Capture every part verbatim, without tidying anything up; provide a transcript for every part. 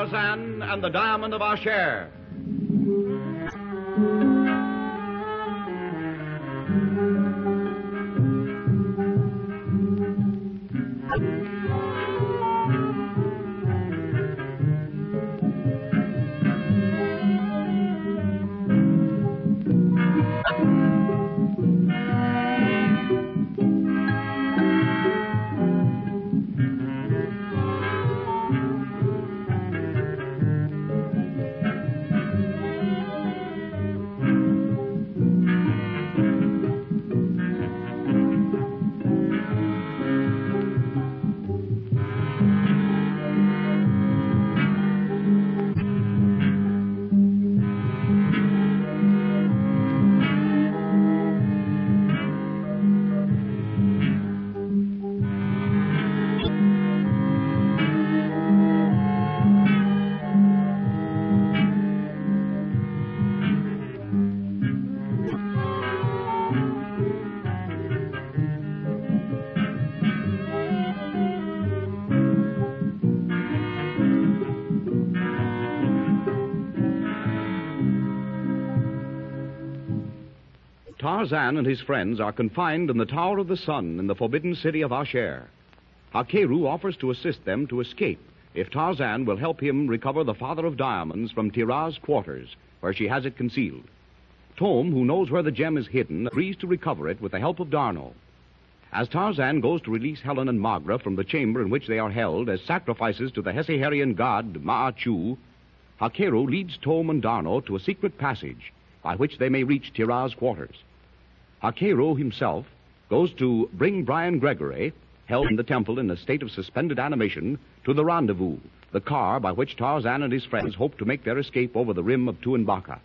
Tarzan and the Diamond of Asher. Tarzan and his friends are confined in the Tower of the Sun in the forbidden city of Asher. Hakeru offers to assist them to escape if Tarzan will help him recover the Father of Diamonds from Tira's quarters, where she has it concealed. Tom, who knows where the gem is hidden, agrees to recover it with the help of D'Arnot. As Tarzan goes to release Helen and Magra from the chamber in which they are held as sacrifices to the Hessiharian god Ma'achu, Hakeru leads Tom and D'Arnot to a secret passage by which they may reach Tira's quarters. Hakeru himself goes to bring Brian Gregory, held in the temple in a state of suspended animation, to the rendezvous, the car by which Tarzan and his friends hope to make their escape over the rim of Tuanbaca.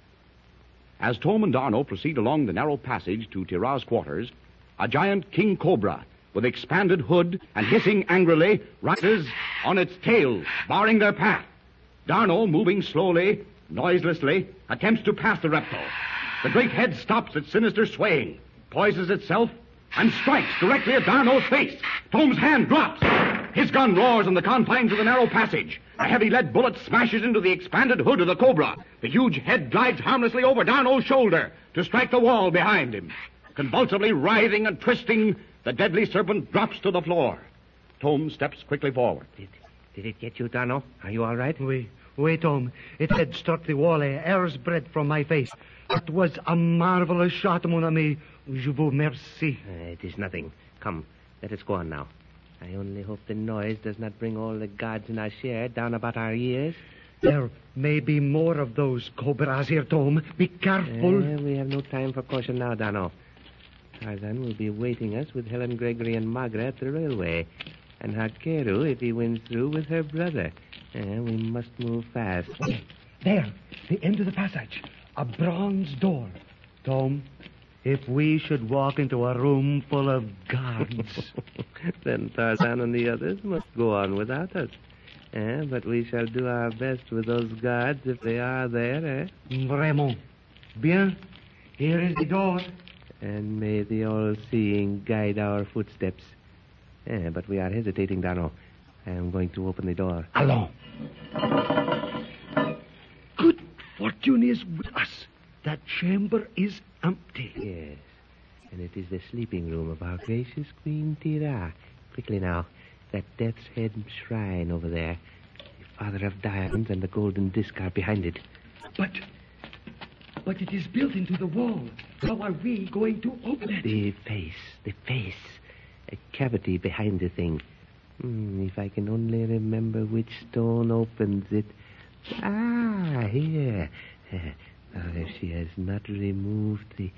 As Tom and D'Arnot proceed along the narrow passage to Tira's quarters, a giant king cobra with expanded hood and hissing angrily rises on its tail, barring their path. D'Arnot, moving slowly, noiselessly, attempts to pass the reptile. The great head stops its sinister swaying, poises itself, and strikes directly at D'Arnot's face. Tom's hand drops. His gun roars on the confines of the narrow passage. A heavy lead bullet smashes into the expanded hood of the cobra. The huge head glides harmlessly over D'Arnot's shoulder to strike the wall behind him. Convulsively writhing and twisting, the deadly serpent drops to the floor. Tom steps quickly forward. Did, did it get you, D'Arnot? Are you all right? Oui, oui, Tom. It had struck the wall a hair's breadth from my face. It was a marvelous shot, mon ami. Je vous remercie. Uh, it is nothing. Come, let us go on now. I only hope the noise does not bring all the guards in our share down about our ears. There may be more of those cobras here, Tom. Be careful. Uh, we have no time for caution now, D'Arnot. Tarzan will be awaiting us with Helen Gregory and Magra at the railway. And Hakeru, if he wins through, with her brother. Uh, we must move fast. There, the end of the passage. A bronze door. Tom, if we should walk into a room full of guards... Then Tarzan and the others must go on without us. Eh, but we shall do our best with those guards if they are there, eh? Vraiment. Bien. Here is the door. And may the all-seeing guide our footsteps. Eh, but we are hesitating, D'Arnot. I am going to open the door. Allons. Good fortune is with us. That chamber is empty. Yes. And it is the sleeping room of our gracious Queen Tira. Quickly now. That death's head shrine over there. The Father of Diamonds and the golden disc are behind it. But... But it is built into the wall. How are we going to open it? The face. The face. A cavity behind the thing. Hmm, if I can only remember which stone opens it. Ah, here. Uh, now, if she has not removed the...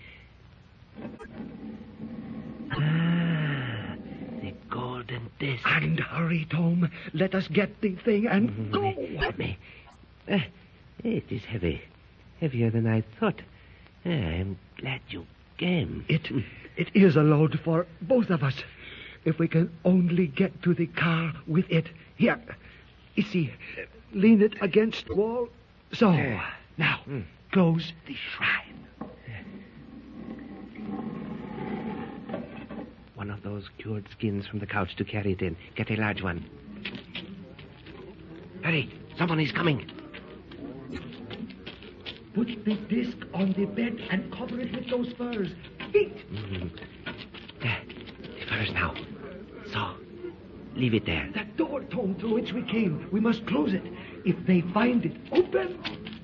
Ah, the golden disc. And hurry, Tom. Let us get the thing and Mm, go. Let me. Uh, it is heavy. Heavier than I thought. Uh, I'm glad you came. It, it is a load for both of us. If we can only get to the car with it. Here, Issy, lean it against the wall. So, Uh, now, mm. close the shrine. One of those cured skins from the couch to carry it in. Get a large one. Hurry, Someone is coming. Put the disc on the bed and cover it with those furs. Quick! Mm. There. The furs now. So, leave it there. That door, Tom, through which we came. We must close it. If they find it, open.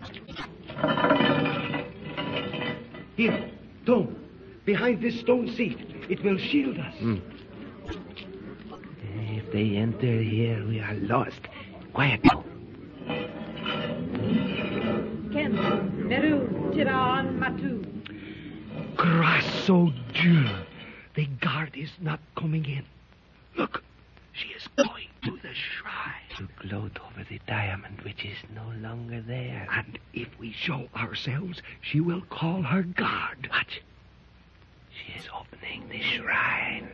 Here, Tom. Behind this stone seat. It will shield us. Mm. If they enter here, we are lost. Quiet now. Ken, Meru, Tiran, Matu. Grâce au Dieu. The guard is not coming in. Look, she is going to the shrine. To gloat over the diamond which is no longer there. And if we show ourselves, she will call her guard. Watch. She is opening the shrine.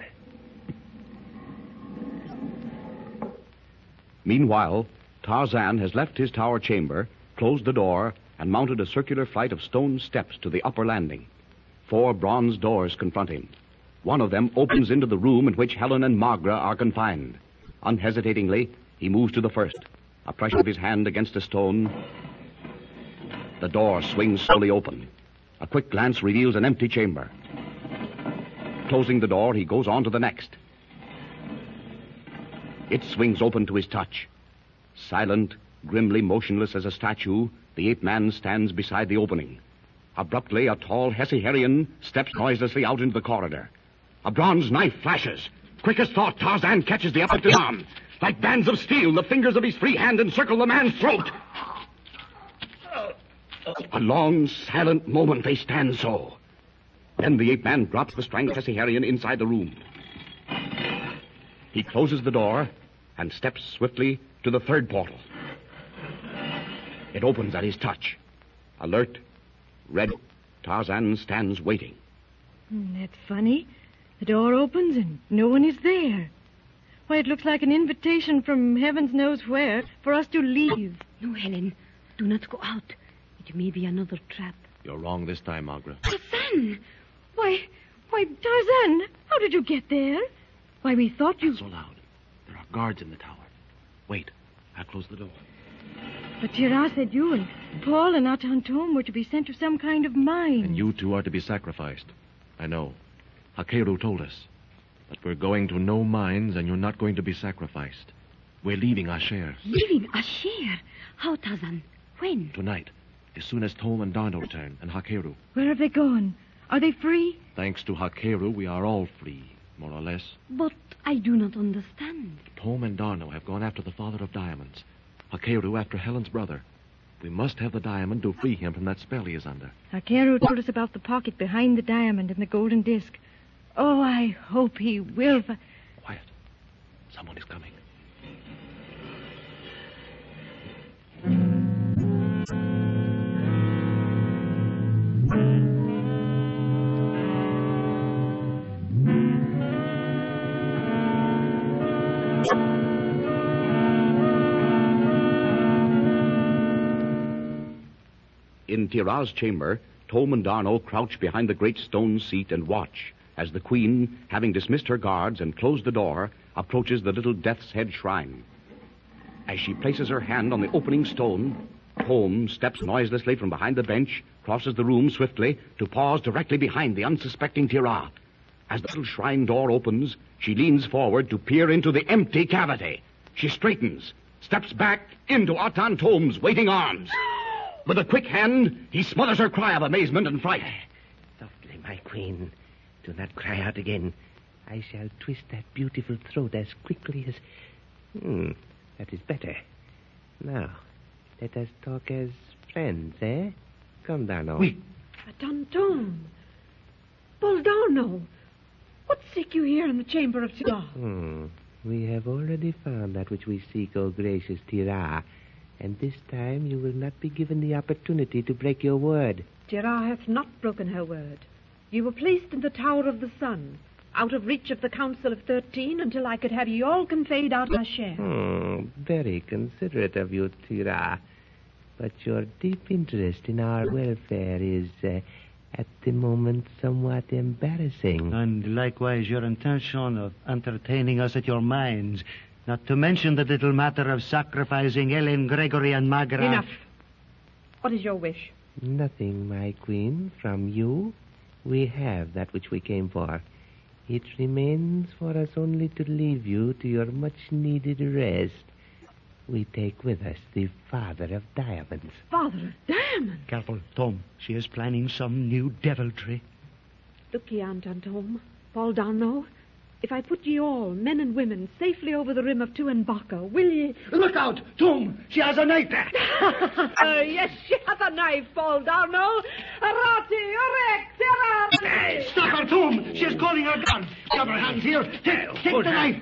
Meanwhile, Tarzan has left his tower chamber, closed the door, and mounted a circular flight of stone steps to the upper landing. Four bronze doors confront him. One of them opens into the room in which Helen and Magra are confined. Unhesitatingly, he moves to the first. A pressure of his hand against a stone. The door swings slowly open. A quick glance reveals an empty chamber. Closing the door, he goes on to the next. It swings open to his touch. Silent, grimly motionless as a statue, the ape-man stands beside the opening. Abruptly, a tall Hesse-Herian steps noiselessly out into the corridor. A bronze knife flashes. Quick as thought, Tarzan catches the uplifted arm. Like bands of steel, the fingers of his free hand encircle the man's throat. A long, silent moment they stand so. Then the ape-man drops the strangled Hesse-Herian inside the room. He closes the door and steps swiftly to the third portal. It opens at his touch. Alert, red, Tarzan stands waiting. Hmm, that's funny. The door opens and no one is there. Why, it looks like an invitation from heavens knows where for us to leave. No, Helen. Do not go out. It may be another trap. You're wrong this time, Magra. Tarzan! Why, why, Tarzan, how did you get there? Why, we thought you... Not so loud. There are guards in the tower. Wait, I'll close the door. But Tira said you and Paul and Atantom were to be sent to some kind of mine. And you two are to be sacrificed. I know. Hakeru told us. But we're going to no mines, and you're not going to be sacrificed. We're leaving Asher. Leaving Asher? How, Tarzan? When? Tonight, as soon as Tom and Darno return, and Hakeru. Where have they gone? Are they free? Thanks to Hakeru, we are all free, more or less. But I do not understand. Tom and Darno have gone after the father of diamonds. Hakeru after Helen's brother. We must have the diamond to free him from that spell he is under. Hakeru told us about the pocket behind the diamond and the golden disc. Oh, I hope he will. Fi- Quiet. Someone is coming. In Tira's chamber, Tom and Darno crouch behind the great stone seat and watch as the queen, having dismissed her guards and closed the door, approaches the little death's head shrine. As she places her hand on the opening stone, Tom steps noiselessly from behind the bench, crosses the room swiftly to pause directly behind the unsuspecting Tira. As the little shrine door opens, she leans forward to peer into the empty cavity. She straightens, steps back into Atan Tom's waiting arms. With a quick hand, he smothers her cry of amazement and fright. Softly, my queen. Do not cry out again. I shall twist that beautiful throat as quickly as... Hmm, that is better. Now, let us talk as friends, eh? Come, Darno. Oui. Atantom. Boldarno. What seek you here in the chamber of Tira? Hmm. We have already found that which we seek, O gracious Tira. And this time you will not be given the opportunity to break your word. Tira hath not broken her word. You were placed in the Tower of the Sun, out of reach of the Council of Thirteen, until I could have ye all conveyed out my share. Hmm, very considerate of you, Tira. But your deep interest in our welfare is, uh, at the moment, somewhat embarrassing. And likewise your intention of entertaining us at your mines Not to mention the little matter of sacrificing Ellen, Gregory, and Magra. Enough. What is your wish? Nothing, my queen. From you, we have that which we came for. It remains for us only to leave you to your much-needed rest. We take with us the Father of Diamonds. Father of Diamonds? Careful, Tom. She is planning some new deviltry. Look ye, Aunt Antome. Paul Darno. If I put ye all, men and women, safely over the rim of Tuanbaca, will ye... Look out, Tom! She has a knife there! uh, yes, she has a knife, Paul Darno. Arati, Orek, Terra... Stop her, Tom! She is calling her gun. Have her hands here. Take, take the knife.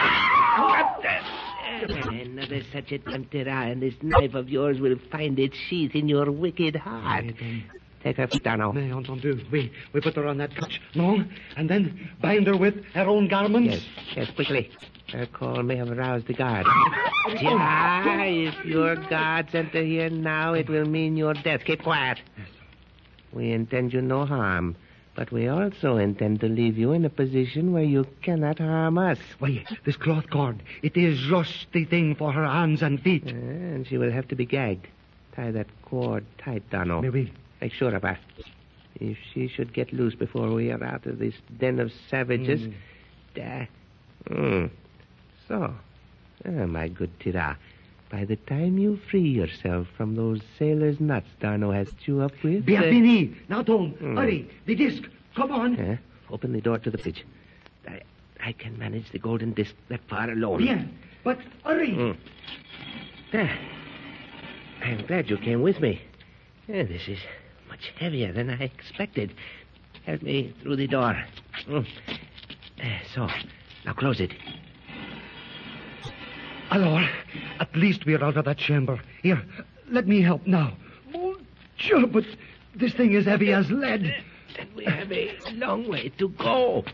Another such attempt, and this knife of yours will find its sheath in your wicked heart. Take her foot down now. No, don't do. We, we put her on that couch. No? And then bind her with her own garments? Yes, yes, quickly. Her call may have aroused the guard. Yeah, if your guards enter here now, it will mean your death. Keep quiet. We intend you no harm, but we also intend to leave you in a position where you cannot harm us. Why, this cloth cord, it is just the thing for her hands and feet. Uh, and she will have to be gagged. Tie that cord tight, Darno. Maybe. Make sure of her. If she should get loose before we are out of this den of savages... Mm. Da, mm. So, oh, my good Tira, by the time you free yourself from those sailors' nuts Darno has you up with... Bien uh, fini. Now, Tom, mm. hurry. The disc. Come on. Uh, open the door to the bridge. I, I can manage the golden disc that far alone. Bien, but hurry. Mm. Ah, I'm glad you came with me. Yeah, this is much heavier than I expected. Help me through the door. Mm. Uh, so, now close it. Alors, at least we're out of that chamber. Here, let me help now. Oh, sure, but this thing is heavy as lead. And we have a long way to go.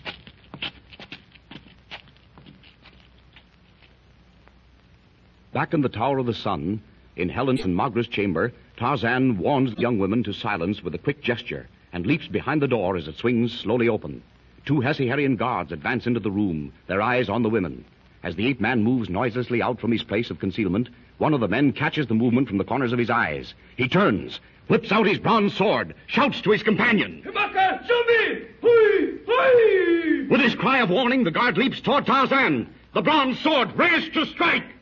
Back in the Tower of the Sun, in Helen's and Magra's chamber, Tarzan warns the young women to silence with a quick gesture and leaps behind the door as it swings slowly open. Two Hesse-Harrian guards advance into the room, their eyes on the women. As the ape-man moves noiselessly out from his place of concealment, one of the men catches the movement from the corners of his eyes. He turns, whips out his bronze sword, shouts to his companion. Himaka, Zumbi! Hui! Hui! With his cry of warning, the guard leaps toward Tarzan. The bronze sword raised to strike.